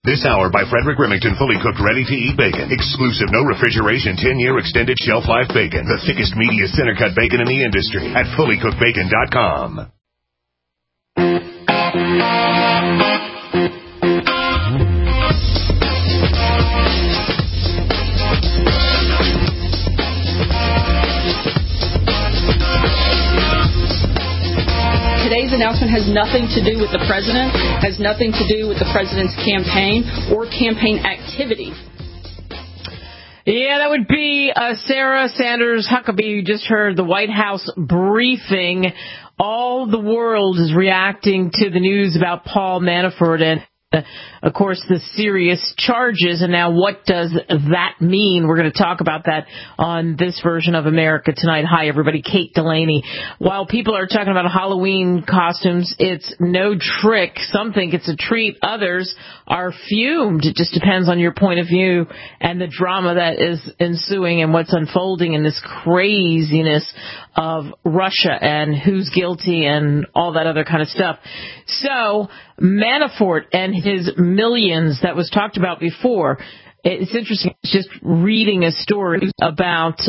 This hour by Frederick Remington, fully cooked, ready-to-eat bacon. Exclusive, no refrigeration, 10-year extended shelf life bacon. The thickest, meatiest center-cut bacon in the industry at fullycookedbacon.com. Today's announcement has nothing to do with the president, has nothing to do with the president's campaign or campaign activity. Yeah, that would be Sarah Sanders Huckabee. You just heard the White House briefing. All the world is reacting to the news about Paul Manafort and, of course, the serious charges. And now what does that mean? We're going to talk about that on this version of America Tonight. Hi, everybody. Kate Delaney. While people are talking about Halloween costumes, it's no trick. Some think it's a treat. Others are fumed. It just depends on your point of view and the drama that is ensuing and what's unfolding in this craziness of Russia and who's guilty and all that other kind of stuff. So Manafort and his millions that was talked about before. It's interesting. It's just reading a story about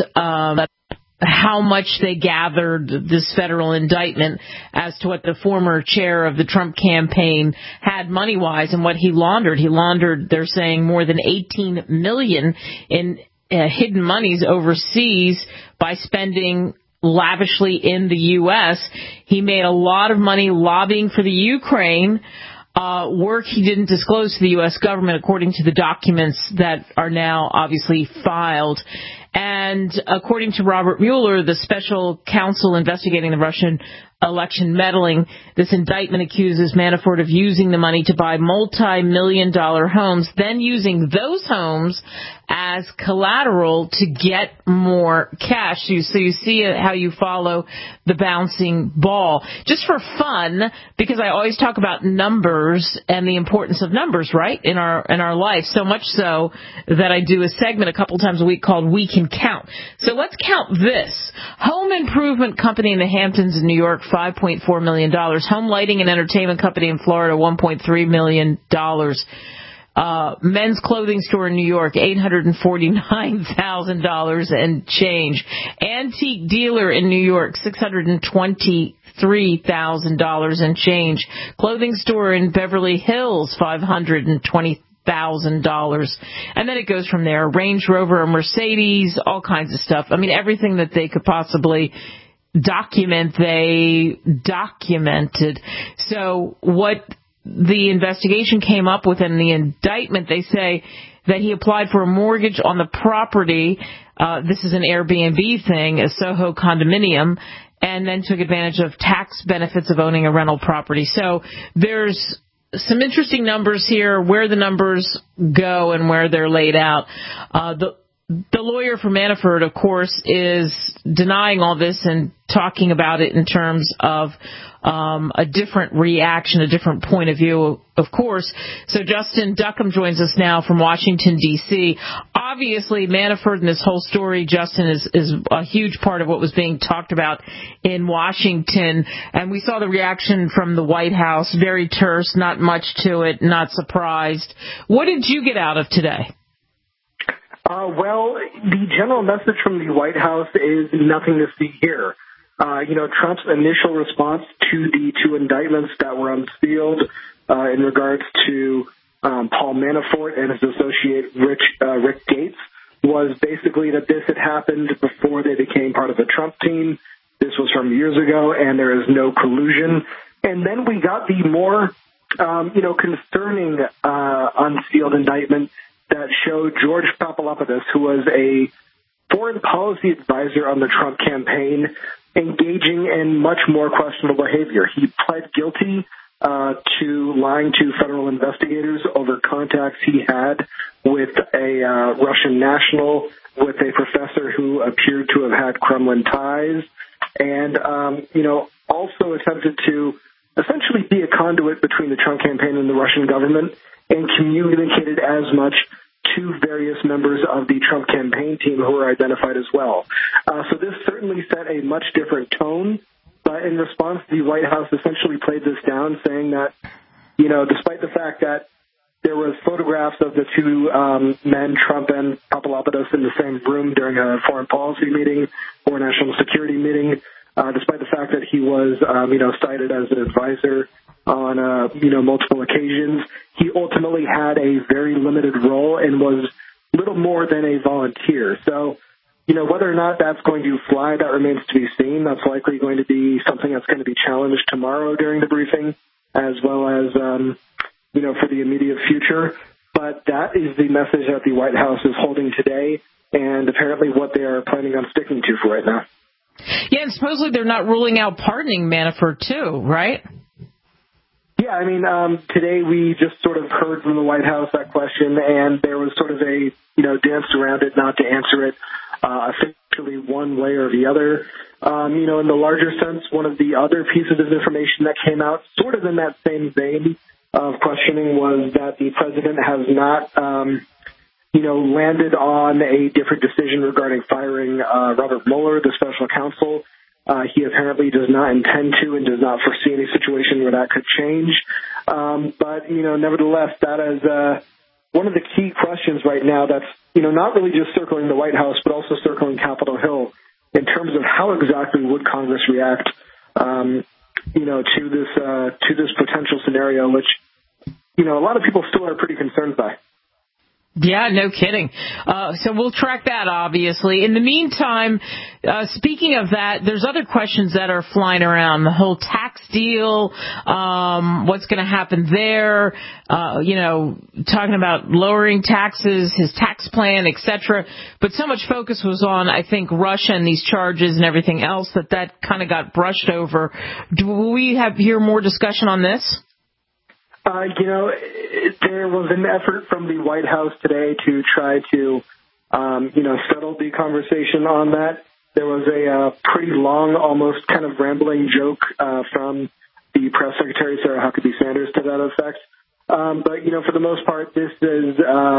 how much they gathered this federal indictment as to what the former chair of the Trump campaign had money-wise and what he laundered. He laundered, they're saying, more than $18 million in hidden monies overseas by spending lavishly in the U.S. He made a lot of money lobbying for the Ukraine, work he didn't disclose to the U.S. government, according to the documents that are now obviously filed. And according to Robert Mueller, the special counsel investigating the Russian election meddling, this indictment accuses Manafort of using the money to buy multi-million-dollar homes, then using those homes as collateral to get more cash. So you see how you follow the bouncing ball. Just for fun, because I always talk about numbers and the importance of numbers, right, in our life, so much so that I do a segment a couple times a week called We Can Count. So let's count this. Home improvement company in the Hamptons in New York, $5.4 million. Home lighting and entertainment company in Florida, $1.3 million. Men's clothing store in New York, $849,000 and change. Antique dealer in New York, $623,000 and change. Clothing store in Beverly Hills, $520,000. And then it goes from there. Range Rover, Mercedes, all kinds of stuff. I mean, everything that they could possibly document, they documented. So what the investigation came up with in the indictment, they say that he applied for a mortgage on the property. This is an Airbnb thing, a Soho condominium, and then took advantage of tax benefits of owning a rental property. So there's some interesting numbers here, where the numbers go and where they're laid out. The lawyer for Manafort, of course, is denying all this and talking about it in terms of a different reaction, a different point of view, of course. So Justin Duckham joins us now from Washington, D.C. Obviously, Manafort and this whole story, Justin, is a huge part of what was being talked about in Washington. And we saw the reaction from the White House, very terse, not much to it, not surprised. What did you get out of today? Well, the general message from the White House is nothing to see here. Trump's initial response to the two indictments that were unsealed in regards to Paul Manafort and his associate Rick Gates was basically that this had happened before they became part of the Trump team. This was from years ago, and there is no collusion. And then we got the more, concerning unsealed indictment that showed George Papadopoulos, who was a foreign policy advisor on the Trump campaign, engaging in much more questionable behavior. He pled guilty to lying to federal investigators over contacts he had with a Russian national, with a professor who appeared to have had Kremlin ties, and, also attempted to essentially be a conduit between the Trump campaign and the Russian government, and communicated as much to various members of the Trump campaign team who were identified as well. So this certainly set a much different tone. But in response, the White House essentially played this down, saying that, despite the fact that there was photographs of the two men, Trump and Papadopoulos, in the same room during a foreign policy meeting or national security meeting, despite the fact that he was, cited as an advisor on, multiple occasions. He ultimately had a very limited role and was little more than a volunteer. So, whether or not that's going to fly, that remains to be seen. That's likely going to be something that's going to be challenged tomorrow during the briefing, as well as, for the immediate future. But that is the message that the White House is holding today, and apparently what they are planning on sticking to for right now. Yeah, and supposedly they're not ruling out pardoning Manafort too, right? Yeah, today we just sort of heard from the White House that question, and there was sort of a, dance around it not to answer it officially one way or the other. In the larger sense, one of the other pieces of information that came out sort of in that same vein of questioning was that the president has not, landed on a different decision regarding firing Robert Mueller, the special counsel. He apparently does not intend to and does not foresee any situation where that could change. But nevertheless, that is one of the key questions right now that's, not really just circling the White House, but also circling Capitol Hill in terms of how exactly would Congress react, to this potential scenario, which, a lot of people still are pretty concerned by. Yeah, no kidding. So we'll track that, obviously. In the meantime, speaking of that, there's other questions that are flying around. The whole tax deal, what's going to happen there, talking about lowering taxes, his tax plan, etc. But so much focus was on, I think, Russia and these charges and everything else that kind of got brushed over. Do we hear more discussion on this? There was an effort from the White House today to try to, settle the conversation on that. There was a pretty long, almost kind of rambling joke from the press secretary, Sarah Huckabee Sanders, to that effect. But, for the most part, this is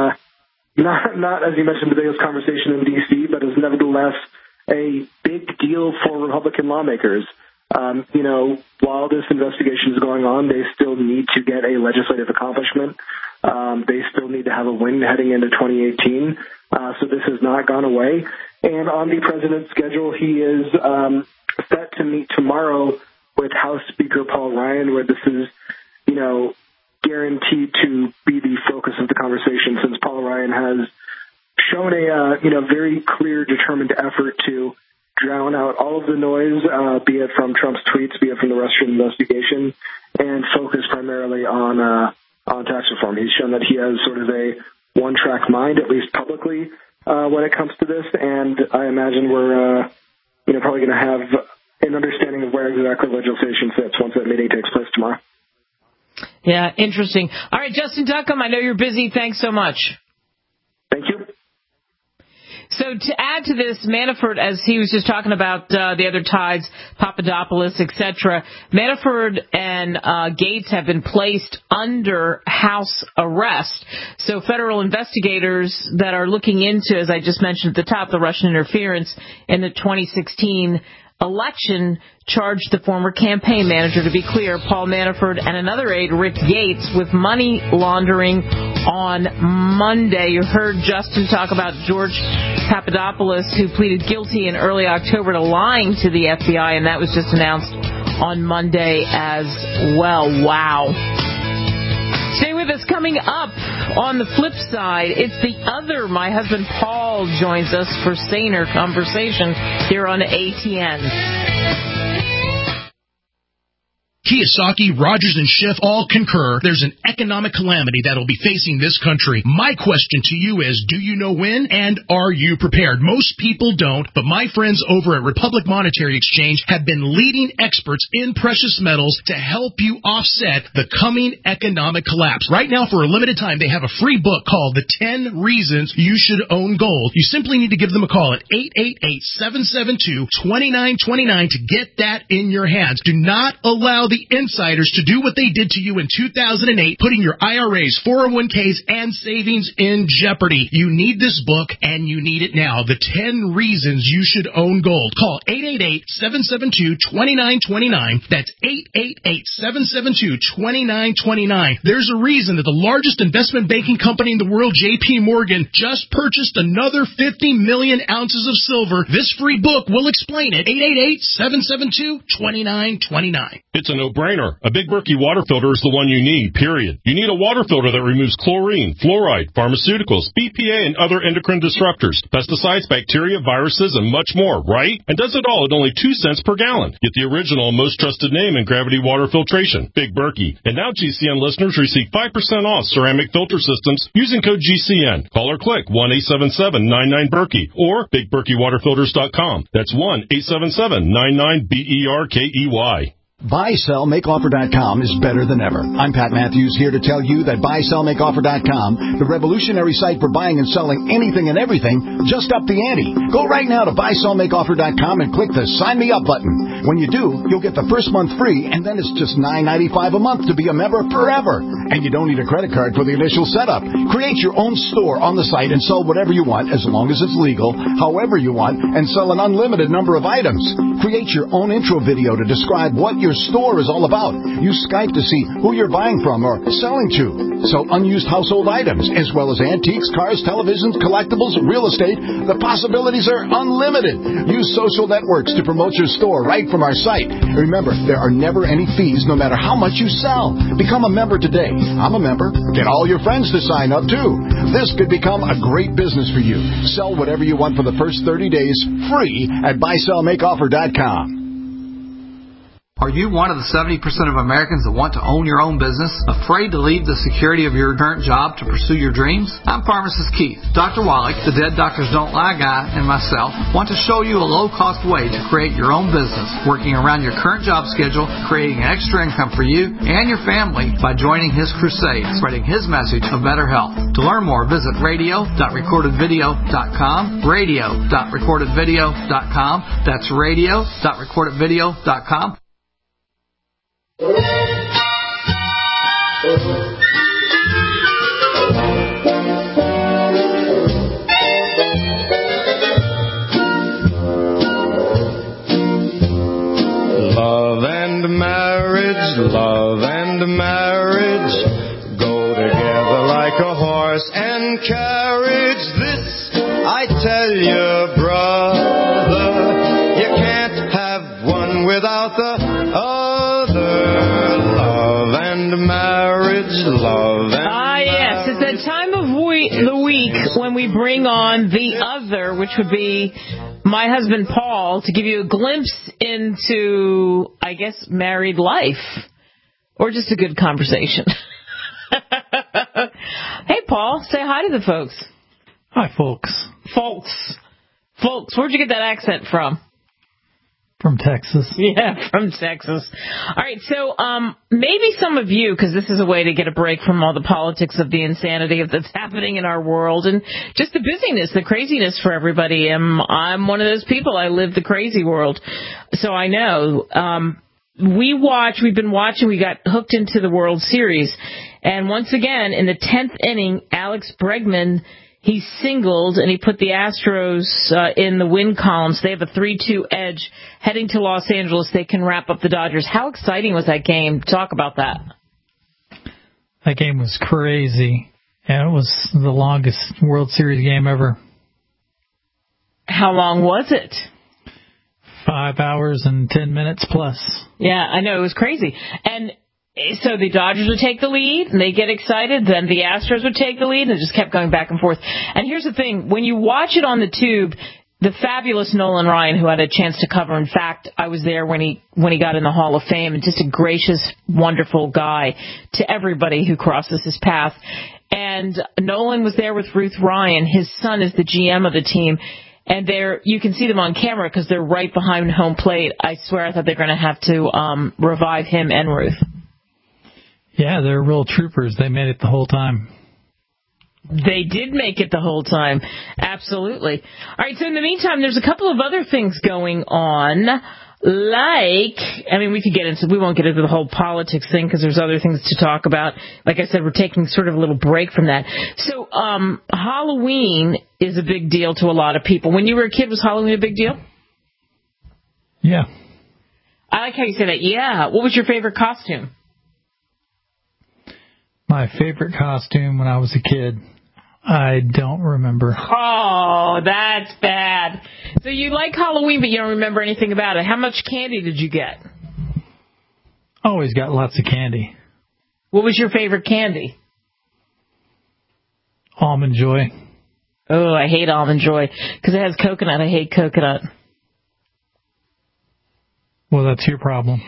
not, as you mentioned, the biggest conversation in D.C., but is nevertheless a big deal for Republican lawmakers. While this investigation is going on, they still need to get a legislative accomplishment. They still need to have a win heading into 2018. So this has not gone away. And on the president's schedule, he is set to meet tomorrow with House Speaker Paul Ryan, where this is, guaranteed to be the focus of the conversation, since Paul Ryan has shown a, very clear, determined effort to drown out all of the noise, be it from Trump's tweets, be it from the Russian investigation, and focus primarily on tax reform. He's shown that he has sort of a one-track mind, at least publicly, when it comes to this, and I imagine we're probably going to have an understanding of where exactly legislation sits once that meeting takes place tomorrow. Yeah, interesting. All right, Justin Duckham, I know you're busy. Thanks so much. Thank you. So to add to this, Manafort, as he was just talking about the other ties, Papadopoulos, etc., Manafort and Gates have been placed under house arrest. So federal investigators that are looking into, as I just mentioned at the top, the Russian interference in the 2016 election charged the former campaign manager, to be clear, Paul Manafort, and another aide, Rick Gates, with money laundering on Monday. You heard Justin talk about George Papadopoulos, who pleaded guilty in early October to lying to the FBI, and that was just announced on Monday as well. Wow. Stay with us. Coming up on the flip side, it's the other. My husband Paul joins us for Saner Conversation here on ATN. Kiyosaki, Rogers, and Schiff all concur there's an economic calamity that'll be facing this country. My question to you is, do you know when, and are you prepared? Most people don't, but my friends over at Republic Monetary Exchange have been leading experts in precious metals to help you offset the coming economic collapse. Right now, for a limited time, they have a free book called The 10 Reasons You Should Own Gold. You simply need to give them a call at 888-772-2929 to get that in your hands. Do not allow the insiders to do what they did to you in 2008, putting your IRAs, 401ks, and savings in jeopardy. You need this book, and you need it now. The 10 Reasons You Should Own Gold. Call 888-772-2929. That's 888-772-2929. There's a reason that the largest investment banking company in the world, J.P. Morgan, just purchased another 50 million ounces of silver. This free book will explain it. 888-772-2929. It's a no-brainer. A Big Berkey water filter is the one you need, period. You need a water filter that removes chlorine, fluoride, pharmaceuticals, BPA, and other endocrine disruptors, pesticides, bacteria, viruses, and much more, right? And does it all at only 2 cents per gallon. Get the original and most trusted name in gravity water filtration, Big Berkey. And now GCN listeners receive 5% off ceramic filter systems using code GCN. Call or click 1-877-99-BERKEY or BigBerkeyWaterFilters.com. That's 1-877-99-BERKEY. BuySellMakeOffer.com is better than ever. I'm Pat Matthews, here to tell you that BuySellMakeOffer.com, the revolutionary site for buying and selling anything and everything, just upped the ante. Go right now to BuySellMakeOffer.com and click the Sign Me Up button. When you do, you'll get the first month free, and then it's just $9.95 a month to be a member forever. And you don't need a credit card for the initial setup. Create your own store on the site and sell whatever you want, as long as it's legal, however you want, and sell an unlimited number of items. Create your own intro video to describe what your store is all about. Use Skype to see who you're buying from or selling to. Sell unused household items, as well as antiques, cars, televisions, collectibles, real estate. The possibilities are unlimited. Use social networks to promote your store right from our site. Remember, there are never any fees no matter how much you sell. Become a member today. I'm a member. Get all your friends to sign up, too. This could become a great business for you. Sell whatever you want for the first 30 days free at BuySellMakeOffer.com. Are you one of the 70% of Americans that want to own your own business? Afraid to leave the security of your current job to pursue your dreams? I'm Pharmacist Keith. Dr. Wallach, the Dead Doctors Don't Lie guy, and myself want to show you a low-cost way to create your own business, working around your current job schedule, creating extra income for you and your family by joining his crusade, spreading his message of better health. To learn more, visit radio.recordedvideo.com, radio.recordedvideo.com. That's radio.recordedvideo.com. Love and marriage go together like a horse and carriage. This I tell you, brother, you can't have one without the other. Love and marriage, love and yes, it's that time of the week when we bring on the other, which would be my husband Paul, to give you a glimpse into, I guess, married life. Or just a good conversation. Hey, Paul, say hi to the folks. Hi, folks. Folks, where'd you get that accent from? From Texas. Yeah, from Texas. All right, so maybe some of you, because this is a way to get a break from all the politics of the insanity that's happening in our world and just the busyness, the craziness for everybody. I'm one of those people. I live the crazy world. So I know. We've been watching, we got hooked into the World Series. And once again, in the 10th inning, Alex Bregman, he singled and he put the Astros in the win column. So they have a 3-2 edge heading to Los Angeles. They can wrap up the Dodgers. How exciting was that game? Talk about that. That game was crazy. And it was the longest World Series game ever. How long was it? 5 hours and 10 minutes plus. Yeah, I know. It was crazy. And so the Dodgers would take the lead, and they get excited. Then the Astros would take the lead, and it just kept going back and forth. And here's the thing. When you watch it on the tube, the fabulous Nolan Ryan, who had a chance to cover, in fact, I was there when he got in the Hall of Fame, and just a gracious, wonderful guy to everybody who crosses his path. And Nolan was there with Ruth Ryan. His son is the GM of the team. And you can see them on camera because they're right behind home plate. I swear I thought they were going to have to revive him and Ruth. Yeah, they're real troopers. They made it the whole time. They did make it the whole time. Absolutely. All right, so in the meantime, there's a couple of other things going on. we won't get into the whole politics thing because there's other things to talk about. Like I said, we're taking sort of a little break from that. So, Halloween is a big deal to a lot of people. When you were a kid, was Halloween a big deal? Yeah. I like how you say that. Yeah. What was your favorite costume? My favorite costume when I was a kid, I don't remember. Oh, that's bad. So you like Halloween, but you don't remember anything about it. How much candy did you get? Always got lots of candy. What was your favorite candy? Almond Joy. Oh, I hate Almond Joy because it has coconut. I hate coconut. Well, that's your problem.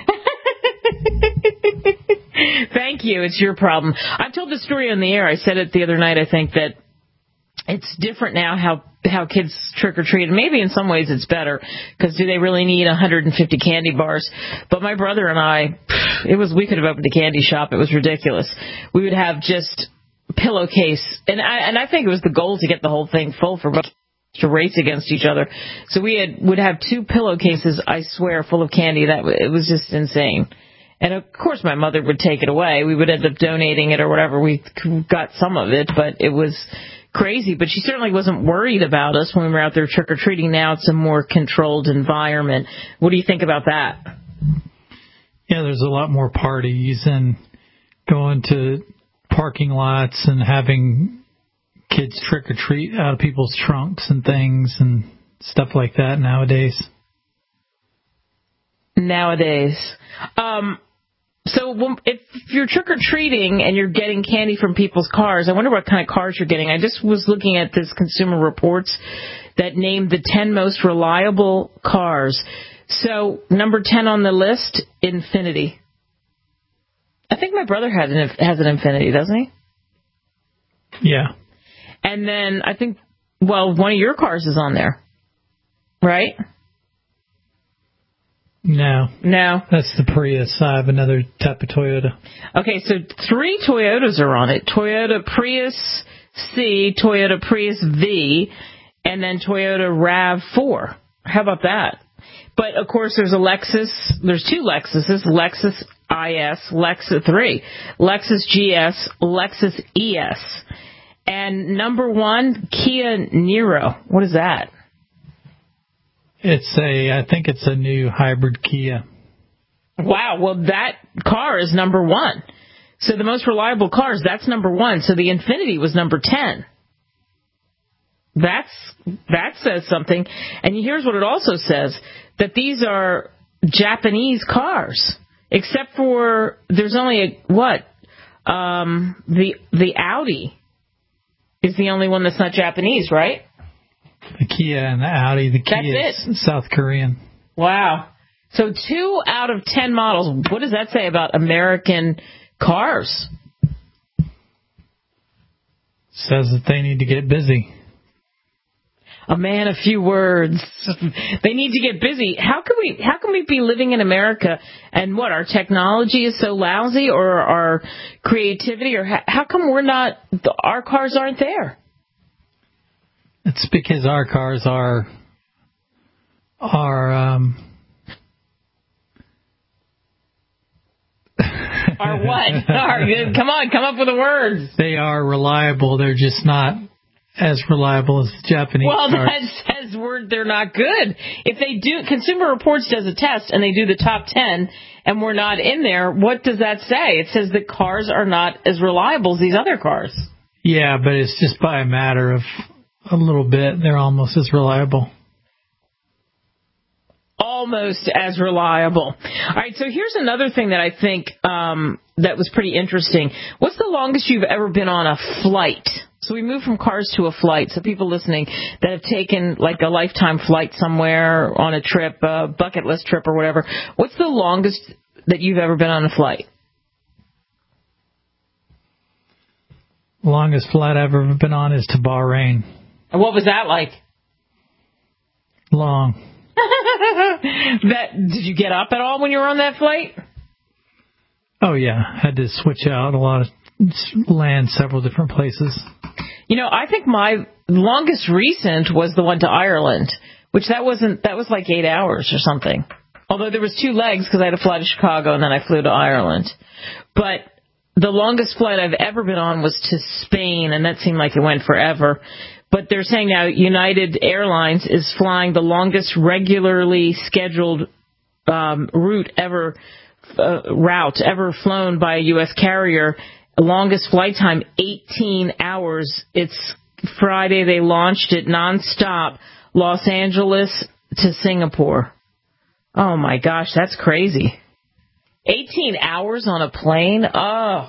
Thank you. It's your problem. I've told the story on the air. I said it the other night, I think, that it's different now how kids trick-or-treat. Maybe in some ways it's better, because do they really need 150 candy bars? But my brother and I, we could have opened a candy shop. It was ridiculous. We would have just pillowcase. And I think it was the goal to get the whole thing full for both to race against each other. So would have 2 pillowcases, I swear, full of candy. It was just insane. And, of course, my mother would take it away. We would end up donating it or whatever. We got some of it, but it was crazy. But she certainly wasn't worried about us when we were out there trick-or-treating. Now it's a more controlled environment. What do you think about that? Yeah, there's a lot more parties and going to parking lots and having kids trick-or-treat out of people's trunks and things and stuff like that nowadays. So if you're trick-or-treating and you're getting candy from people's cars, I wonder what kind of cars you're getting. I just was looking at this Consumer Reports that named the 10 most reliable cars. So number 10 on the list, Infiniti. I think my brother has an Infiniti, doesn't he? Yeah. And then I think, one of your cars is on there, right? No. That's the Prius. I have another type of Toyota. Okay, so 3 Toyotas are on it. Toyota Prius C, Toyota Prius V, and then Toyota RAV4. How about that? But, of course, there's a Lexus. There's 2 Lexuses, Lexus IS, Lexus 3, Lexus GS, Lexus ES. And number 1, Kia Niro. What is that? I think it's a new hybrid Kia. Wow, well, that car is number 1. So the most reliable cars, that's number 1. So the Infiniti was number 10. That says something. And here's what it also says, that these are Japanese cars. Except for, there's only the Audi is the only one that's not Japanese, right? The Kia and the Audi. The Kia is South Korean. Wow. So 2 out of 10 models. What does that say about American cars? Says that they need to get busy. A man of few words. They need to get busy. How can we be living in America and our technology is so lousy, or our creativity, or how come our cars aren't there? It's because our cars are what? Come up with the words. They are reliable. They're just not as reliable as the Japanese cars. That says they're not good. If they do, Consumer Reports does a test and they do the top 10 and we're not in there, what does that say? It says the cars are not as reliable as these other cars. Yeah, but it's just by a matter of a little bit. They're almost as reliable. Almost as reliable. All right, so here's another thing that I think that was pretty interesting. What's the longest you've ever been on a flight? So we moved from cars to a flight. So people listening that have taken like a lifetime flight somewhere on a trip, a bucket list trip or whatever, what's the longest that you've ever been on a flight? Longest flight I've ever been on is to Bahrain. And what was that like? Long. Did you get up at all when you were on that flight? Oh, yeah. Had to switch out land several different places. I think my longest recent was the one to Ireland, which that was like 8 hours or something. Although there was 2 legs because I had to fly to Chicago and then I flew to Ireland. But the longest flight I've ever been on was to Spain, and that seemed like it went forever. But they're saying now United Airlines is flying the longest regularly scheduled route ever flown by a U.S. carrier. Longest flight time, 18 hours. It's Friday. They launched it nonstop, Los Angeles to Singapore. Oh, my gosh, that's crazy. 18 hours on a plane? Oh.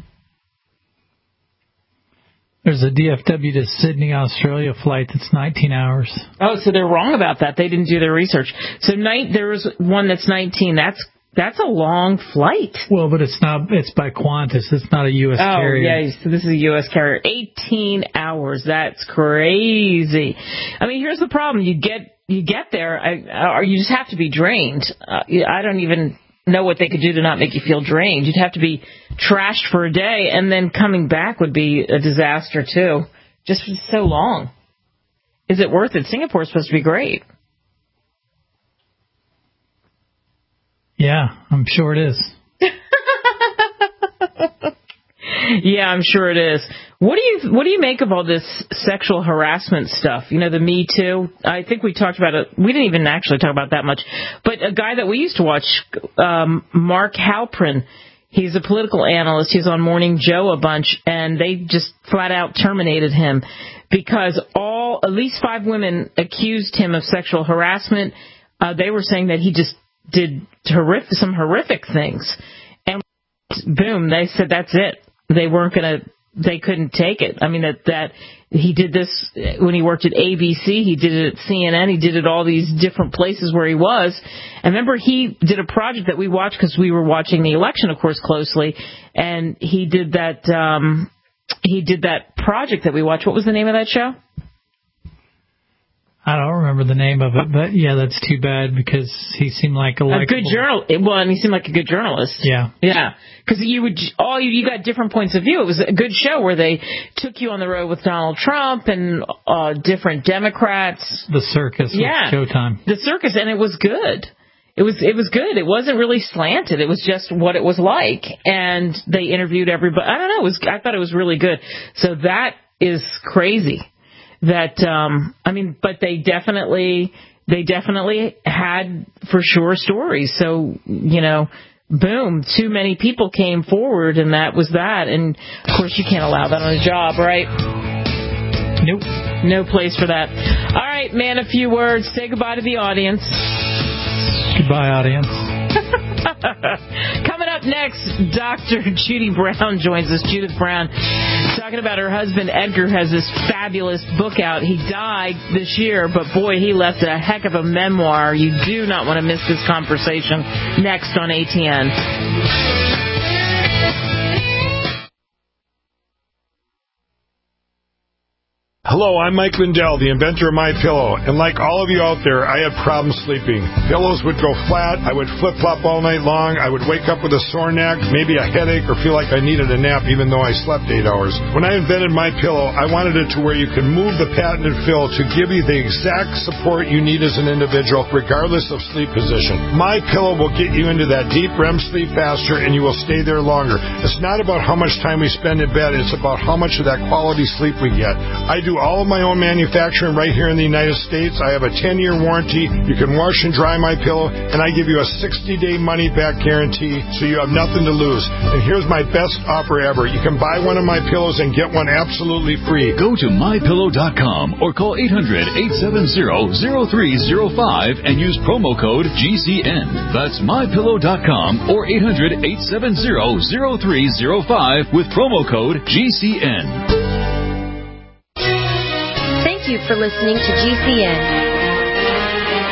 There's a DFW to Sydney, Australia flight that's 19 hours. Oh, so they're wrong about that. They didn't do their research. So there was one that's 19. That's a long flight. Well, but it's by Qantas. It's not a U.S. carrier. Oh, yeah, so this is a U.S. carrier. 18 hours. That's crazy. I mean, here's the problem. You get there, or you just have to be drained. I don't even know what they could do to not make you feel drained. You'd have to be trashed for a day, and then coming back would be a disaster, too. Just so long. Is it worth it? Singapore's supposed to be great. Yeah, I'm sure it is. Yeah, I'm sure it is. What do you make of all this sexual harassment stuff? You know, the Me Too? I think we talked about it. We didn't even actually talk about that much. But a guy that we used to watch, Mark Halperin, he's a political analyst. He's on Morning Joe a bunch, and they just flat out terminated him because at least 5 women accused him of sexual harassment. They were saying that he just did some horrific things. And boom, they said that's it. They couldn't take it. I mean, that he did this when he worked at ABC, he did it at CNN, he did it all these different places where he was. And remember, he did a project that we watched because we were watching the election, of course, closely. And he did that project that we watched. What was the name of that show? I don't remember the name of it, but yeah, that's too bad because he seemed like a good journalist. Well, and he seemed like a good journalist. Yeah, yeah, because you got different points of view. It was a good show where they took you on the road with Donald Trump and different Democrats. The circus, yeah, Showtime. The circus, and it was good. It was good. It wasn't really slanted. It was just what it was like, and they interviewed everybody. I don't know. I thought it was really good. So that is crazy. That but they definitely had for sure stories. So boom, too many people came forward, and that was that. And of course, you can't allow that on a job, right? Nope, no place for that. All right, man, a few words. Say goodbye to the audience. Goodbye, audience. Coming up next, Dr. Judy Brown joins us. Judith Brown, talking about her husband Edgar has this fabulous book out. He died this year, but boy, he left a heck of a memoir. You do not want to miss this conversation. Next on ATN. Hello, I'm Mike Lindell, the inventor of MyPillow, and like all of you out there, I had problems sleeping. Pillows would go flat, I would flip-flop all night long, I would wake up with a sore neck, maybe a headache, or feel like I needed a nap even though I slept 8 hours. When I invented MyPillow, I wanted it to where you can move the patented fill to give you the exact support you need as an individual, regardless of sleep position. MyPillow will get you into that deep REM sleep faster, and you will stay there longer. It's not about how much time we spend in bed, it's about how much of that quality sleep we get. I do all of my own manufacturing right here in the United States. I have a 10-year warranty. You can wash and dry MyPillow, and I give you a 60-day money-back guarantee, so you have nothing to lose. And here's my best offer ever. You can buy one of my pillows and get one absolutely free. Go to MyPillow.com or call 800-870-0305 and use promo code GCN. That's MyPillow.com or 800-870-0305 with promo code GCN. Thank you for listening to GCN.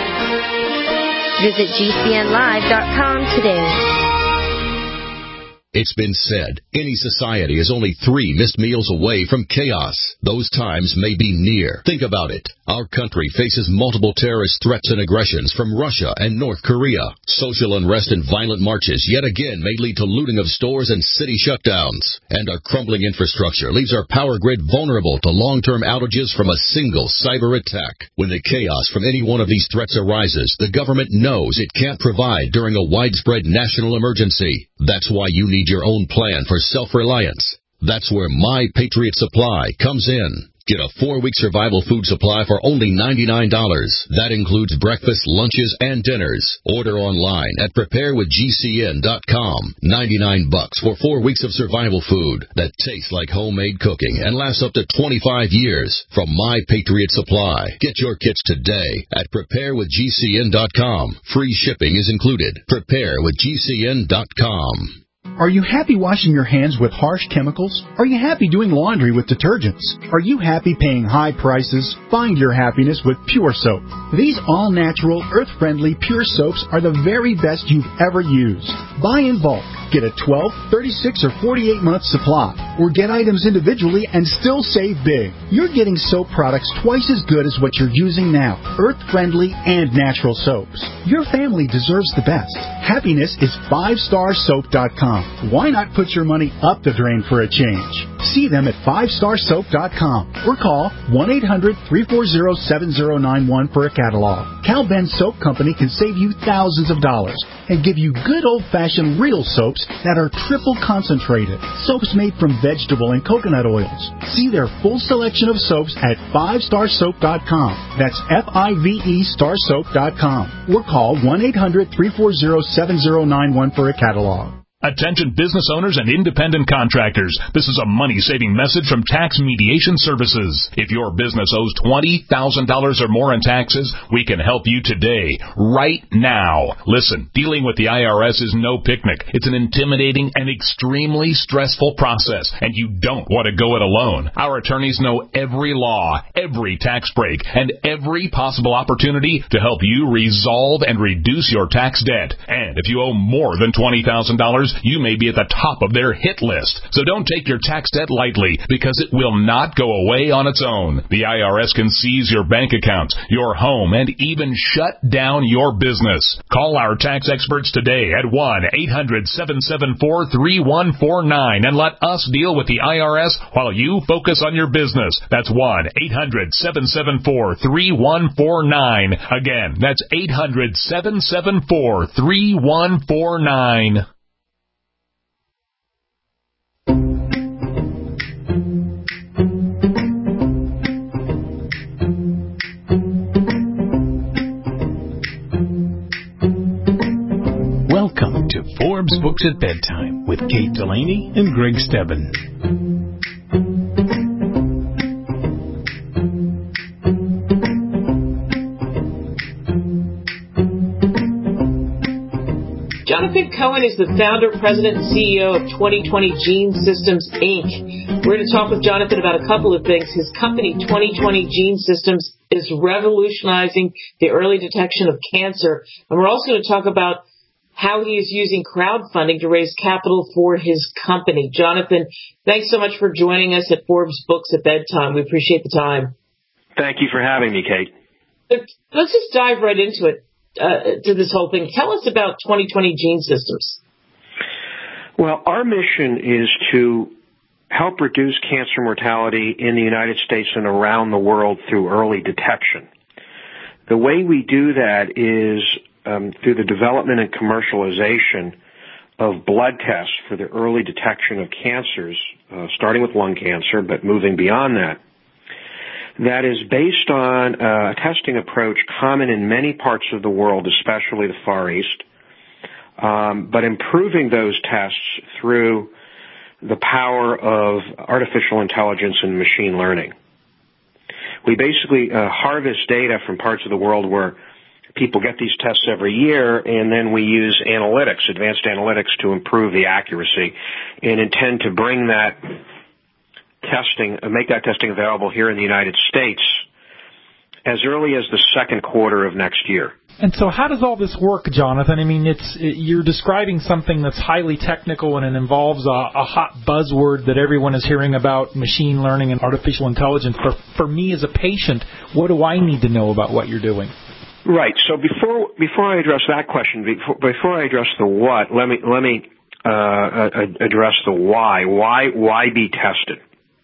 Visit GCNlive.com today. It's been said, any society is only 3 missed meals away from chaos. Those times may be near. Think about it. Our country faces multiple terrorist threats and aggressions from Russia and North Korea. Social unrest and violent marches yet again may lead to looting of stores and city shutdowns. And our crumbling infrastructure leaves our power grid vulnerable to long-term outages from a single cyber attack. When the chaos from any one of these threats arises, the government knows it can't provide during a widespread national emergency. That's why you need your own plan for self-reliance. That's where My Patriot Supply comes in. Get a 4-week survival food supply for only $99. That includes breakfast, lunches, and dinners. Order online at preparewithgcn.com. $99 for 4 weeks of survival food that tastes like homemade cooking and lasts up to 25 years from My Patriot Supply. Get your kits today at preparewithgcn.com. Free shipping is included. Preparewithgcn.com. Are you happy washing your hands with harsh chemicals? Are you happy doing laundry with detergents? Are you happy paying high prices? Find your happiness with Pure Soap. These all-natural, earth-friendly Pure Soaps are the very best you've ever used. Buy in bulk. Get a 12, 36, or 48-month supply. Or get items individually and still save big. You're getting soap products twice as good as what you're using now. Earth-friendly and natural soaps. Your family deserves the best. Happiness is 5starsoap.com. Why not put your money up the drain for a change? See them at 5starsoap.com or call 1-800-340-7091 for a catalog. Cal Ben Soap Company can save you thousands of dollars and give you good old-fashioned real soaps that are triple concentrated. Soaps made from vegetable and coconut oils. See their full selection of soaps at 5starsoap.com. That's F-I-V-E starsoap.com. Or call 1-800-340-7091 for a catalog. Attention business owners and independent contractors. This is a money-saving message from Tax Mediation Services. If your business owes $20,000 or more in taxes, we can help you today, right now. Listen, dealing with the IRS is no picnic. It's an intimidating and extremely stressful process, and you don't want to go it alone. Our attorneys know every law, every tax break, and every possible opportunity to help you resolve and reduce your tax debt. And if you owe more than $20,000, you may be at the top of their hit list. So don't take your tax debt lightly, because it will not go away on its own. The IRS can seize your bank accounts, your home, and even shut down your business. Call our tax experts today at 1-800-774-3149 and let us deal with the IRS while you focus on your business. That's 1-800-774-3149. Again, that's 800-774-3149. Welcome to Forbes Books at Bedtime with Kate Delaney and Greg Stebbin. Jonathan Cohen is the founder, president, and CEO of 2020 Gene Systems, Inc. We're going to talk with Jonathan about a couple of things. His company, 2020 Gene Systems, is revolutionizing the early detection of cancer. And we're also going to talk about how he is using crowdfunding to raise capital for his company. Jonathan, thanks so much for joining us at Forbes Books at Bedtime. We appreciate the time. Thank you for having me, Kate. Let's just dive right into it, to this whole thing. Tell us about 2020 Gene Systems. Well, our mission is to help reduce cancer mortality in the United States and around the world through early detection. The way we do that is through the development and commercialization of blood tests for the early detection of cancers, starting with lung cancer, but moving beyond that. That is based on a testing approach common in many parts of the world, especially the Far East, but improving those tests through the power of artificial intelligence and machine learning. We basically harvest data from parts of the world where people get these tests every year, and then we use analytics, advanced analytics, to improve the accuracy and intend to bring that testing, make that testing available here in the United States as early as the second quarter of next year. And so how does all this work, Jonathan? I mean, you're describing something that's highly technical, and it involves a hot buzzword that everyone is hearing about, machine learning and artificial intelligence. But for me as a patient, what do I need to know about what you're doing? Right. So before I address that question, before I address the what, let me address the why. Why be tested?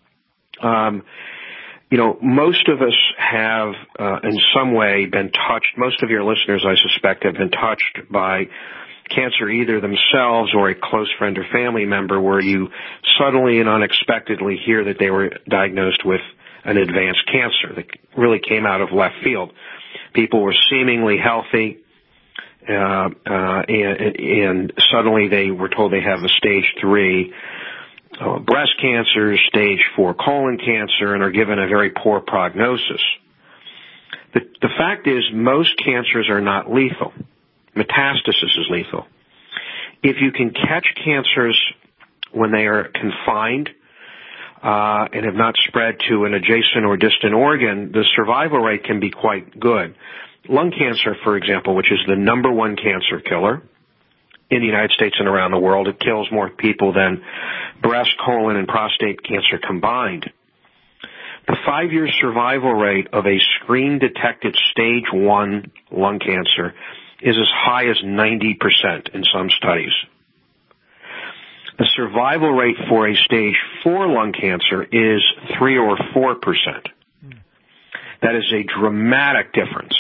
Most of us have, in some way, been touched. Most of your listeners, I suspect, have been touched by cancer, either themselves or a close friend or family member, where you suddenly and unexpectedly hear that they were diagnosed with an advanced cancer that really came out of left field. People were seemingly healthy, and suddenly they were told they have a stage 3 breast cancer, stage 4 colon cancer, and are given a very poor prognosis. The fact is, most cancers are not lethal. Metastasis is lethal. If you can catch cancers when they are confined and have not spread to an adjacent or distant organ, the survival rate can be quite good. Lung cancer, for example, which is the number one cancer killer in the United States and around the world, it kills more people than breast, colon, and prostate cancer combined. The 5-year survival rate of a screen-detected stage 1 lung cancer is as high as 90% in some studies. The survival rate for a stage 4 lung cancer is 3 or 4%. That is a dramatic difference.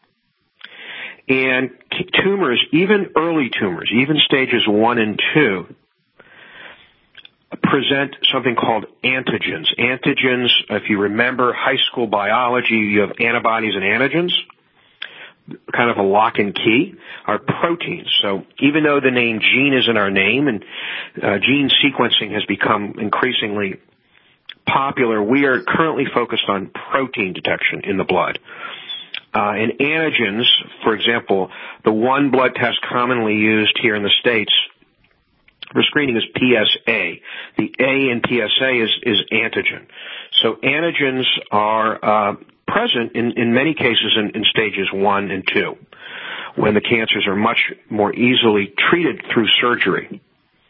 And tumors, even early tumors, even stages 1 and 2, present something called antigens. Antigens, if you remember high school biology, you have antibodies and antigens, kind of a lock and key, are proteins. So even though the name gene is in our name and gene sequencing has become increasingly popular, we are currently focused on protein detection in the blood. And antigens, for example, the one blood test commonly used here in the States for screening is PSA. The A in PSA is antigen. So antigens are present in many cases in stages 1 and 2, when the cancers are much more easily treated through surgery.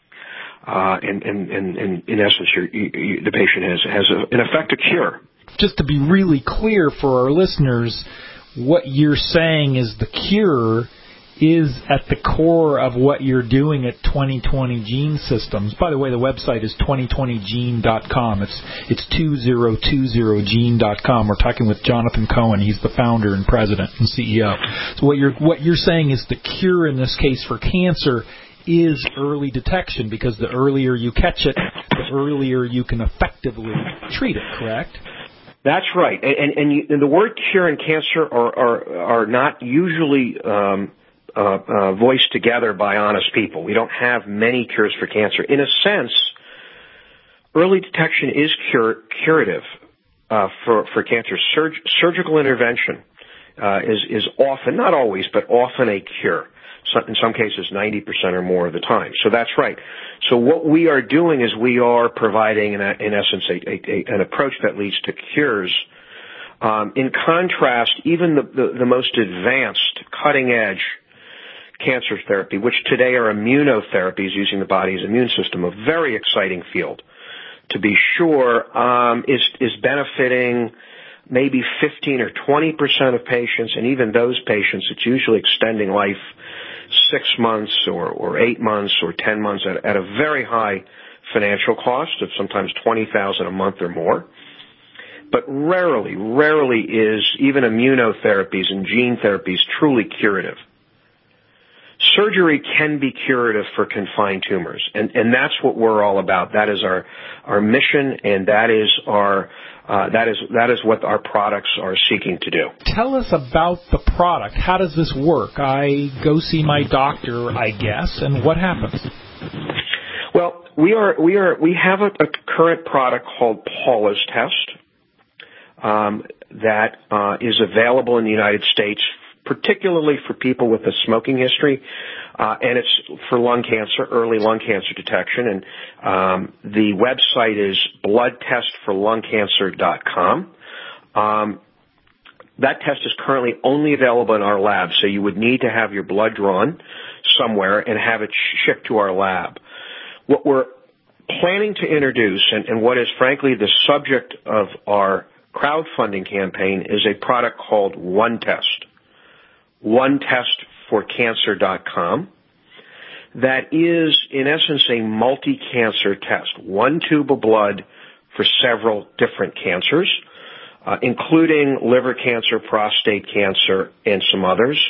And in essence, the patient has in effect a cure. Just to be really clear for our listeners, what you're saying is the cure is at the core of what you're doing at 2020 Gene Systems. By the way, the website is 2020gene.com. It's 2020gene.com. We're talking with Jonathan Cohen. He's the founder and president and CEO. So what you're saying is the cure in this case for cancer is early detection, because the earlier you catch it, the earlier you can effectively treat it, correct? That's right. And the word cure and cancer are not usually voiced together by honest people. We don't have many cures for cancer. In a sense, early detection is curative for cancer. Surgical intervention is often, not always, but often a cure. In some cases, 90% or more of the time. So that's right. So what we are doing is we are providing, in essence, an approach that leads to cures. In contrast, even the most advanced, cutting-edge cancer therapy, which today are immunotherapies using the body's immune system, a very exciting field, to be sure, is benefiting maybe 15 or 20% of patients, and even those patients, it's usually extending life 6 months or 8 months or 10 months at a very high financial cost of sometimes $20,000 a month or more. But rarely is even immunotherapies and gene therapies truly curative. Surgery can be curative for confined tumors, and that's what we're all about. That is our mission, and that is what our products are seeking to do. Tell us about the product. How does this work? I go see my doctor, I guess, and what happens? Well, we have a current product called Paula's Test that is available in the United States, particularly for people with a smoking history, and it's for lung cancer, early lung cancer detection. And the website is bloodtestforlungcancer.com. That test is currently only available in our lab, so you would need to have your blood drawn somewhere and have it shipped to our lab. What we're planning to introduce, and what is frankly the subject of our crowdfunding campaign, is a product called OneTest. OneTestForCancer.com. That is, in essence, a multi-cancer test. One tube of blood for several different cancers, including liver cancer, prostate cancer, and some others.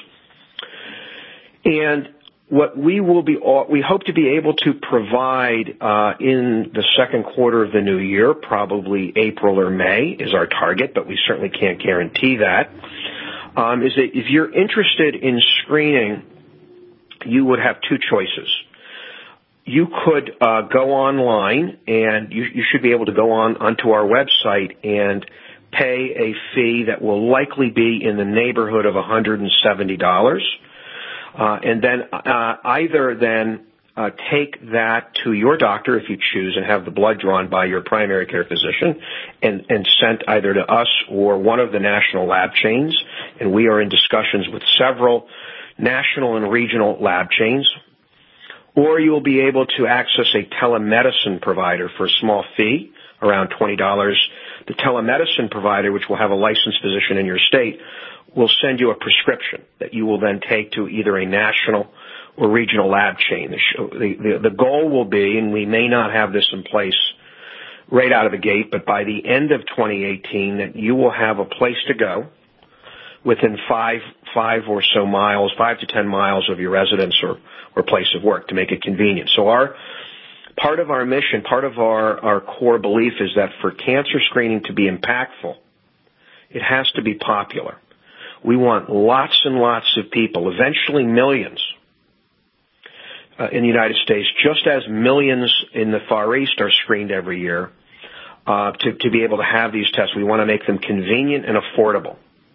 And what we hope to be able to provide in the second quarter of the new year, probably April or May is our target, but we certainly can't guarantee that, is that if you're interested in screening, you would have two choices. You could go online, and you should be able to go onto our website and pay a fee that will likely be in the neighborhood of $170. And then either take that to your doctor if you choose and have the blood drawn by your primary care physician and sent either to us or one of the national lab chains. And we are in discussions with several national and regional lab chains. Or you will be able to access a telemedicine provider for a small fee, around $20. The telemedicine provider, which will have a licensed physician in your state, will send you a prescription that you will then take to either a national or regional lab chain. The goal will be, and we may not have this in place right out of the gate, but by the end of 2018, that you will have a place to go within 5 or so miles, 5 to 10 miles of your residence or place of work to make it convenient. So part of our mission, part of our core belief is that for cancer screening to be impactful, it has to be popular. We want lots and lots of people, eventually millions, in the United States, just as millions in the Far East are screened every year, to be able to have these tests. We want to make them convenient and affordable.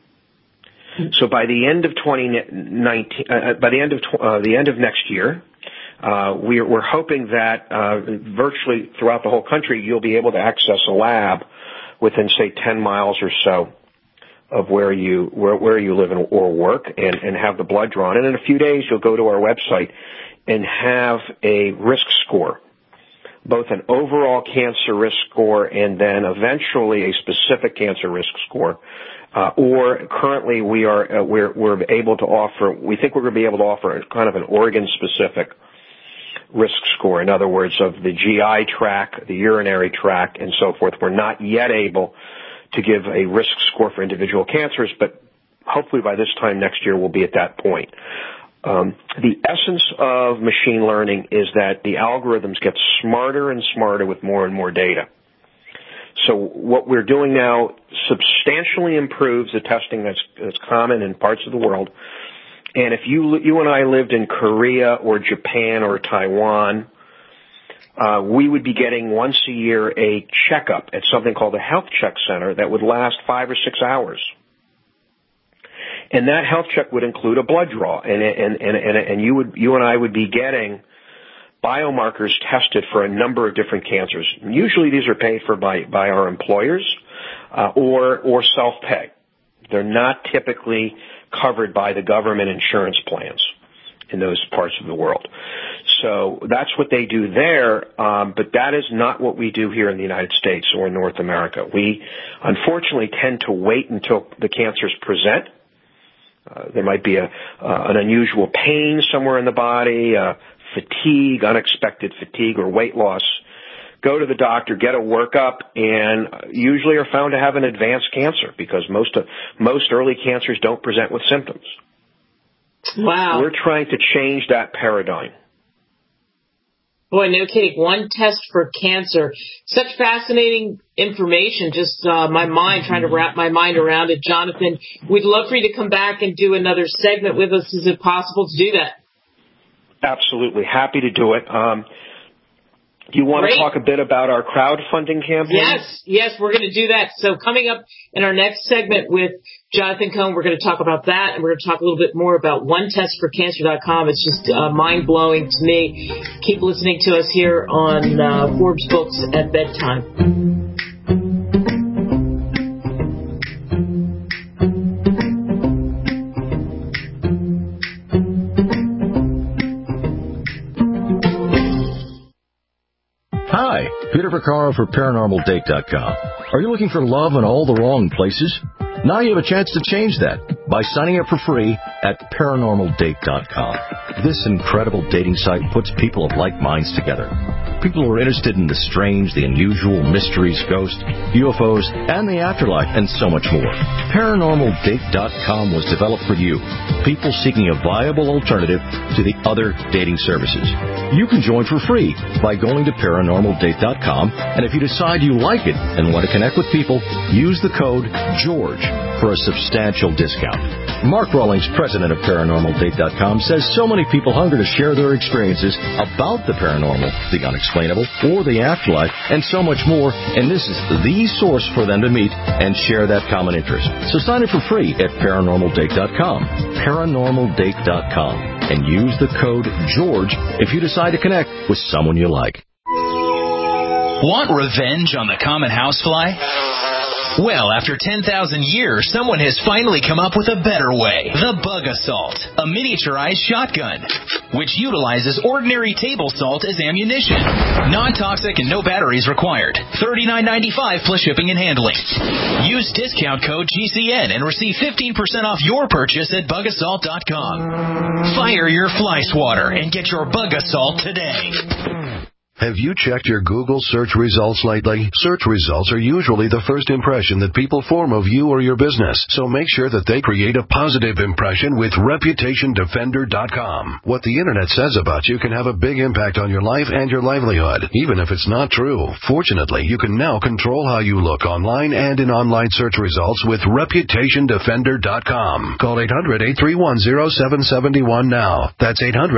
So by the end of 2019, the end of next year, we're hoping that virtually throughout the whole country, you'll be able to access a lab within, say, 10 miles or so of where you live or work, and have the blood drawn. And in a few days, you'll go to our website and have a risk score, both an overall cancer risk score and then eventually a specific cancer risk score. Or currently we're able to offer, we think we're going to be able to offer kind of an organ-specific risk score. In other words, of the GI tract, the urinary tract, and so forth. We're not yet able to give a risk score for individual cancers, but hopefully by this time next year we'll be at that point. The essence of machine learning is that the algorithms get smarter and smarter with more and more data. So what we're doing now substantially improves the testing that's common in parts of the world. And if you and I lived in Korea or Japan or Taiwan, we would be getting once a year a checkup at something called a health check center that would last 5 or 6 hours. And that health check would include a blood draw, and you and I would be getting biomarkers tested for a number of different cancers. Usually these are paid for by our employers or self-pay. They're not typically covered by the government insurance plans in those parts of the world. So that's what they do there, but that is not what we do here in the United States or in North America. We unfortunately tend to wait until the cancers present. There might be an unusual pain somewhere in the body, fatigue, unexpected fatigue or weight loss. Go to the doctor, get a workup, and usually are found to have an advanced cancer because most early cancers don't present with symptoms. Wow. We're trying to change that paradigm. Boy, no kidding. One test for cancer. Such fascinating information. Just my mind, trying to wrap my mind around it. Jonathan, we'd love for you to come back and do another segment with us. Is it possible to do that? Absolutely. Happy to do it. Do you want to talk a bit about our crowdfunding campaign? Yes, we're going to do that. So coming up in our next segment with Jonathan Cohn, we're going to talk about that, and we're going to talk a little bit more about OneTestForCancer.com. It's just mind-blowing to me. Keep listening to us here on Forbes Books at Bedtime. Peter Vaccaro for ParanormalDate.com. Are you looking for love in all the wrong places? Now you have a chance to change that by signing up for free at ParanormalDate.com. This incredible dating site puts people of like minds together. People who are interested in the strange, the unusual, mysteries, ghosts, UFOs, and the afterlife, and so much more. ParanormalDate.com was developed for you, people seeking a viable alternative to the other dating services. You can join for free by going to ParanormalDate.com, and if you decide you like it and want to connect with people, use the code GEORGE for a substantial discount. Mark Rawlings, president of ParanormalDate.com, says so many people hunger to share their experiences about the paranormal, the unexplainable, or the afterlife, and so much more, and this is the source for them to meet and share that common interest. So sign up for free at ParanormalDate.com, ParanormalDate.com, and use the code GEORGE if you decide to connect with someone you like. Want revenge on the common housefly? Well, after 10,000 years, someone has finally come up with a better way. The Bug Assault, a miniaturized shotgun, which utilizes ordinary table salt as ammunition. Non-toxic and no batteries required. $39.95 plus shipping and handling. Use discount code GCN and receive 15% off your purchase at bugassault.com. Fire your fly swatter and get your Bug Assault today. Have you checked your Google search results lately? Search results are usually the first impression that people form of you or your business, so make sure that they create a positive impression with ReputationDefender.com. What the Internet says about you can have a big impact on your life and your livelihood, even if it's not true. Fortunately, you can now control how you look online and in online search results with ReputationDefender.com. Call 800-831-0771 now. That's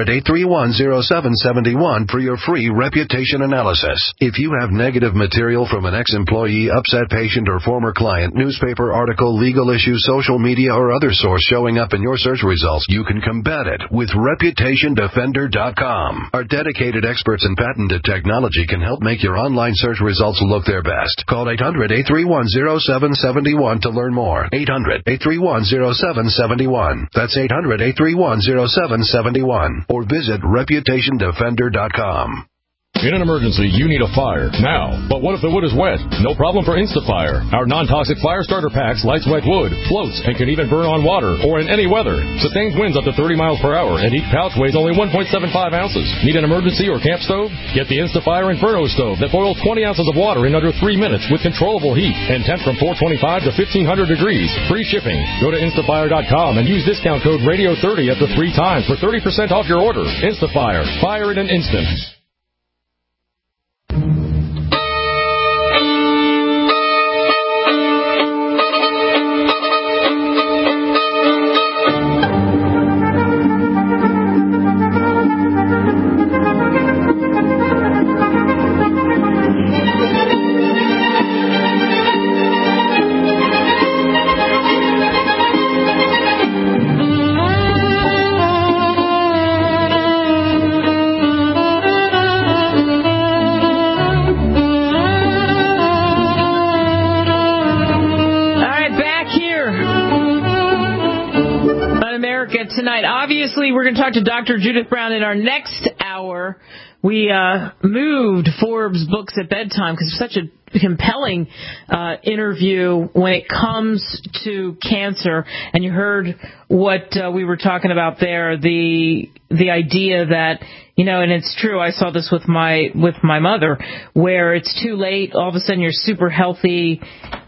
800-831-0771 for your free reputation analysis. If you have negative material from an ex-employee, upset patient, or former client, newspaper article, legal issue, social media, or other source showing up in your search results, you can combat it with ReputationDefender.com. Our dedicated experts in patented technology can help make your online search results look their best. Call 800-831-0771 to learn more. 800-831-0771. That's 800-831-0771. Or visit ReputationDefender.com. In an emergency, you need a fire now. But what if the wood is wet? No problem for Instafire. Our non-toxic fire starter packs lights wet wood, floats, and can even burn on water or in any weather. Sustains winds up to 30 miles per hour, and each pouch weighs only 1.75 ounces. Need an emergency or camp stove? Get the Instafire Inferno stove that boils 20 ounces of water in under 3 minutes with controllable heat and temp from 425 to 1500 degrees. Free shipping. Go to Instafire.com and use discount code RADIO30 up to 3 times for 30% off your order. Instafire. Fire in an instant. Tonight, obviously, we're going to talk to Dr. Judith Brown in our next hour. We moved Forbes Books at Bedtime because it's such a compelling interview when it comes to cancer. And you heard what we were talking about there, the idea that, you know, and it's true, I saw this with my mother, where it's too late, all of a sudden you're super healthy,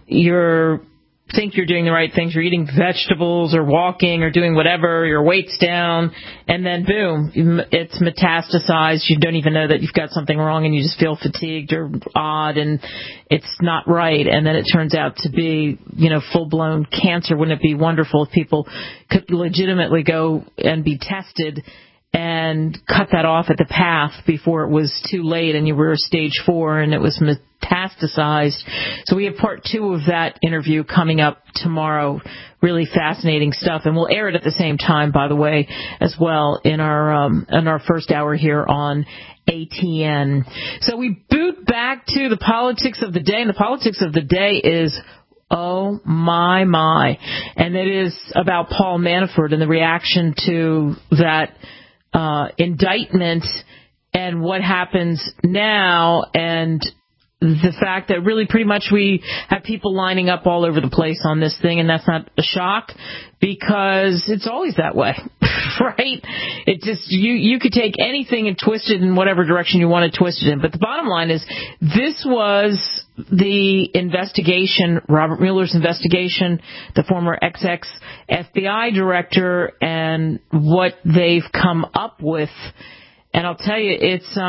think you're doing the right things, you're eating vegetables or walking or doing whatever, your weight's down, and then boom, it's metastasized. You don't even know that you've got something wrong, and you just feel fatigued or odd, and it's not right. And then it turns out to be, you know, full-blown cancer. Wouldn't it be wonderful if people could legitimately go and be tested and cut that off at the path before it was too late and you were stage 4 and it was metastasized? So we have part 2 of that interview coming up tomorrow. Really fascinating stuff, and we'll air it at the same time, by the way, as well in our first hour here on ATN. So we boot back to the politics of the day, and the politics of the day is oh my, and it is about Paul Manafort and the reaction to that indictment and what happens now. And the fact that really pretty much we have people lining up all over the place on this thing, and that's not a shock because it's always that way, right? It just, you could take anything and twist it in whatever direction you want to twist it in. But the bottom line is this was the investigation, Robert Mueller's investigation, the former FBI director, and what they've come up with. And I'll tell you,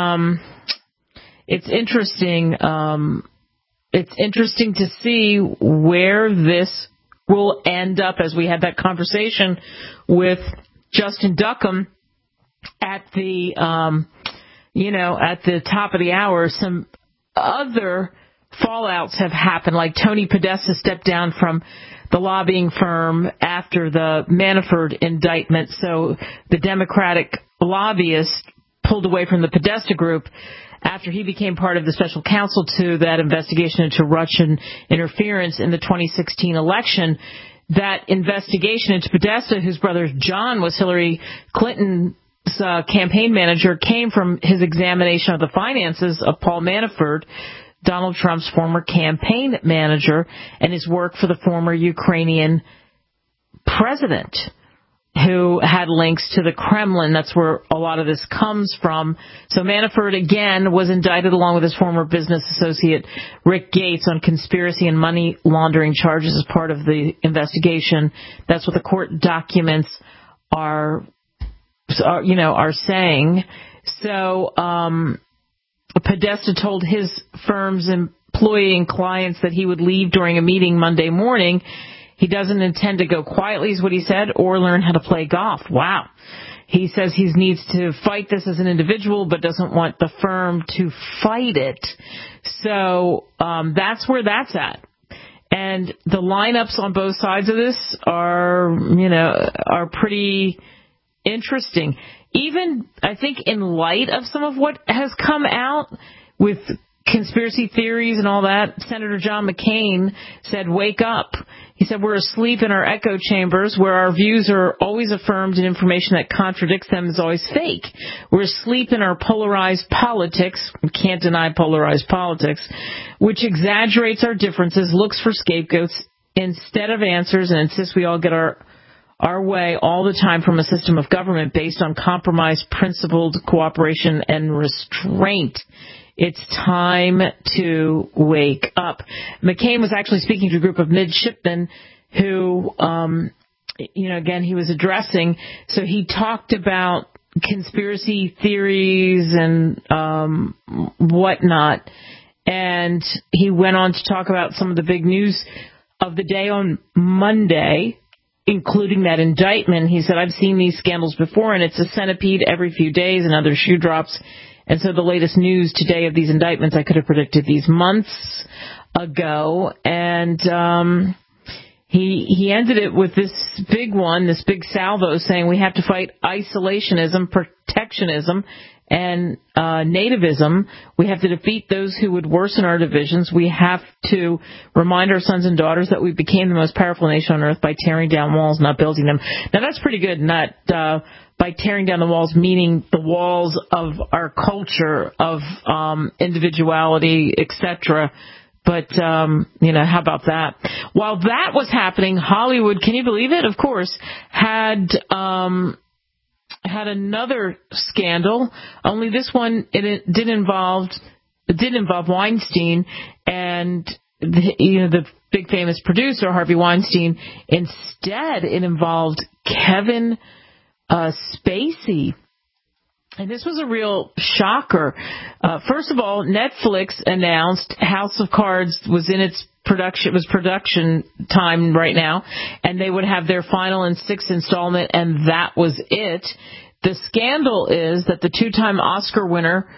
it's interesting. It's interesting to see where this will end up, as we had that conversation with Justin Duckham at the, at the top of the hour. Some other fallouts have happened, like Tony Podesta stepped down from the lobbying firm after the Manafort indictment. So the Democratic lobbyist pulled away from the Podesta group after he became part of the special counsel to that investigation into Russian interference in the 2016 election. That investigation into Podesta, whose brother John was Hillary Clinton's campaign manager, came from his examination of the finances of Paul Manafort, Donald Trump's former campaign manager, and his work for the former Ukrainian president, who had links to the Kremlin. That's where a lot of this comes from. So Manafort, again, was indicted along with his former business associate Rick Gates on conspiracy and money laundering charges as part of the investigation. That's what the court documents are saying. So Podesta told his firm's employee and clients that he would leave during a meeting Monday morning. He doesn't intend to go quietly, is what he said, or learn how to play golf. Wow. He says he needs to fight this as an individual, but doesn't want the firm to fight it. So that's where that's at. And the lineups on both sides of this are pretty interesting. Even, I think, in light of some of what has come out with conspiracy theories and all that, Senator John McCain said, wake up. He said, we're asleep in our echo chambers where our views are always affirmed and information that contradicts them is always fake. We're asleep in our polarized politics. We can't deny polarized politics, which exaggerates our differences, looks for scapegoats instead of answers, and insists we all get our way all the time from a system of government based on compromise, principled cooperation, and restraint. It's time to wake up. McCain was actually speaking to a group of midshipmen who, again, he was addressing. So he talked about conspiracy theories and whatnot. And he went on to talk about some of the big news of the day on Monday, including that indictment. He said, I've seen these scandals before, and it's a centipede every few days, and other shoe drops. And so the latest news today of these indictments, I could have predicted these months ago. And he ended it with this big one, this big salvo, saying we have to fight isolationism, protectionism, and nativism. We have to defeat those who would worsen our divisions. We have to remind our sons and daughters that we became the most powerful nation on earth by tearing down walls, not building them. Now, that's pretty good, not by tearing down the walls, meaning the walls of our culture, of individuality, etc. But, how about that? While that was happening, Hollywood, can you believe it? Of course, had another scandal, only this one, it did involve Weinstein and the big famous producer, Harvey Weinstein. Instead, it involved Kevin Spacey. And this was a real shocker. First of all, Netflix announced House of Cards was in its production time right now, and they would have their final and sixth installment, and that was it. The scandal is that the two-time Oscar winner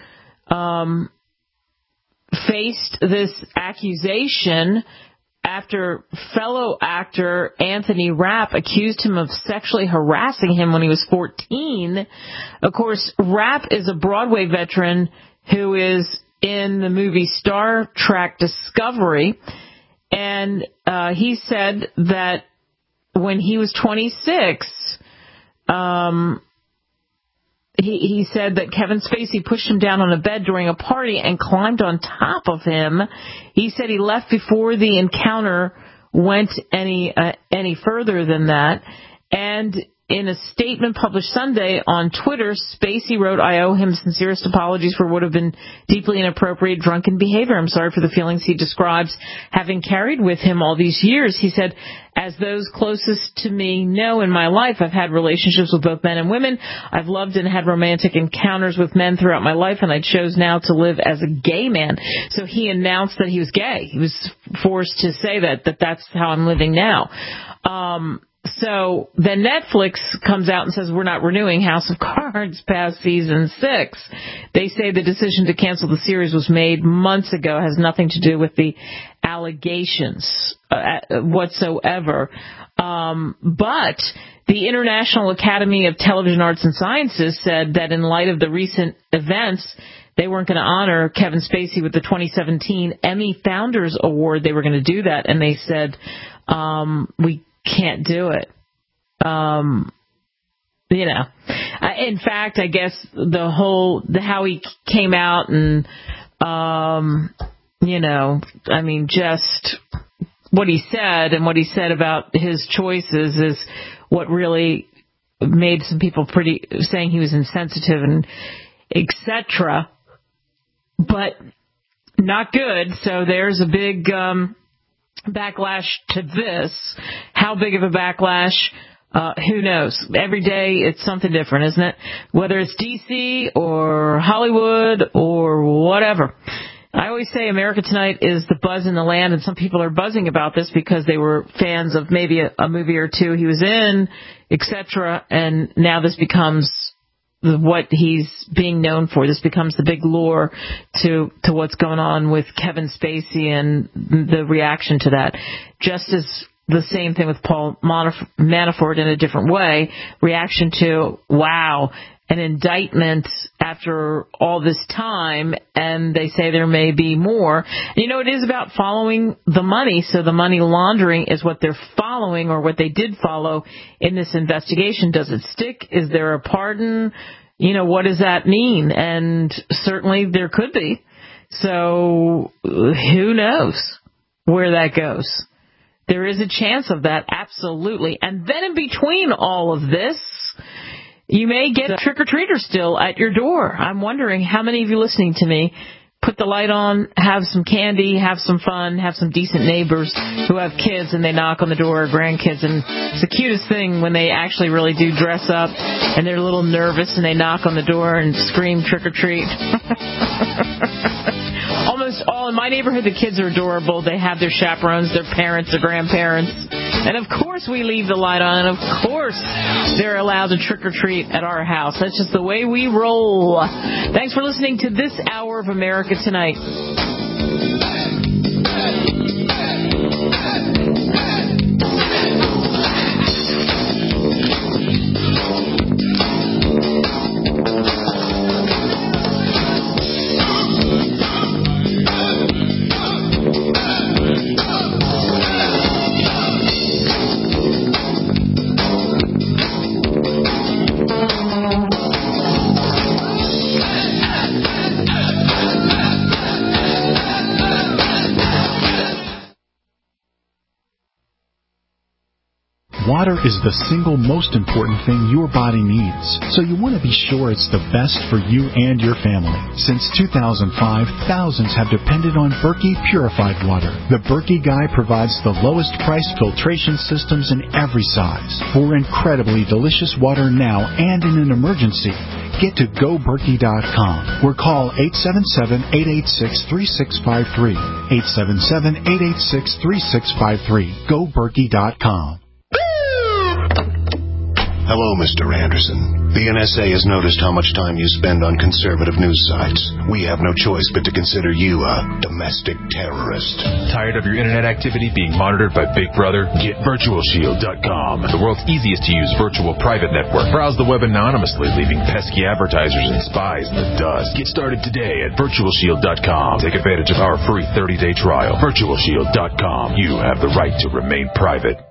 faced this accusation after fellow actor Anthony Rapp accused him of sexually harassing him when he was 14. Of course, Rapp is a Broadway veteran who is in the movie Star Trek Discovery, and he said that when he was 26, he said that Kevin Spacey pushed him down on a bed during a party and climbed on top of him. He said he left before the encounter went any further than that. And in a statement published Sunday on Twitter, Spacey wrote, "I owe him sincerest apologies for what have been deeply inappropriate drunken behavior. I'm sorry for the feelings he describes having carried with him all these years." He said, "As those closest to me know in my life, I've had relationships with both men and women. I've loved and had romantic encounters with men throughout my life, and I chose now to live as a gay man." So he announced that he was gay. He was forced to say that's how I'm living now. So then Netflix comes out and says, "We're not renewing House of Cards past season 6. They say the decision to cancel the series was made months ago, has nothing to do with the allegations whatsoever. But the International Academy of Television Arts and Sciences said that in light of the recent events, they weren't going to honor Kevin Spacey with the 2017 Emmy Founders Award. They were going to do that, and they said, we can't do it. In fact, I guess how he came out and, just what he said and what he said about his choices is what really made some people saying he was insensitive and etc. But not good. So there's a big, backlash to this. How big of a backlash? Who knows? Every day it's something different, isn't it? Whether it's DC or Hollywood or whatever. I always say America Tonight is the buzz in the land, and some people are buzzing about this because they were fans of maybe a movie or two he was in, etc. And now this becomes what he's being known for. This becomes the big lure to what's going on with Kevin Spacey and the reaction to that. Just as the same thing with Paul Manafort in a different way. Reaction to, wow, an indictment after all this time, and they say there may be more. It is about following the money, so the money laundering is what they're following, or what they did follow in this investigation. Does it stick? Is there a pardon? What does that mean? And certainly there could be. So who knows where that goes? There is a chance of that, absolutely. And then in between all of this, you may get a trick-or-treater still at your door. I'm wondering how many of you listening to me put the light on, have some candy, have some fun, have some decent neighbors who have kids, and they knock on the door, or grandkids. And it's the cutest thing when they actually really do dress up and they're a little nervous and they knock on the door and scream trick-or-treat. Almost all in my neighborhood, the kids are adorable. They have their chaperones, their parents, their grandparents. And of course we leave the light on, and of course they're allowed to trick-or-treat at our house. That's just the way we roll. Thanks for listening to this hour of America Tonight. Water is the single most important thing your body needs, so you want to be sure it's the best for you and your family. Since 2005, thousands have depended on Berkey purified water. The Berkey Guy provides the lowest price filtration systems in every size. For incredibly delicious water now and in an emergency, get to GoBerkey.com or call 877-886-3653. 877-886-3653. GoBerkey.com. Hello, Mr. Anderson. The NSA has noticed how much time you spend on conservative news sites. We have no choice but to consider you a domestic terrorist. Tired of your internet activity being monitored by Big Brother? Get VirtualShield.com, the world's easiest to use virtual private network. Browse the web anonymously, leaving pesky advertisers and spies in the dust. Get started today at VirtualShield.com. Take advantage of our free 30-day trial. VirtualShield.com. You have the right to remain private.